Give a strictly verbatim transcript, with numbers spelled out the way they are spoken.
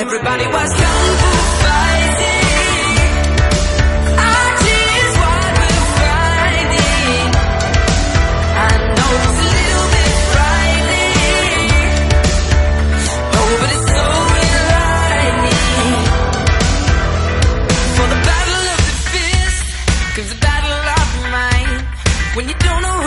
Everybody was kung fu fighting. Our tears what we're fighting. I know it's a little bit frightening. Oh, but it's so enlightening. For the battle of the fist comes the battle of the mind. When you don't know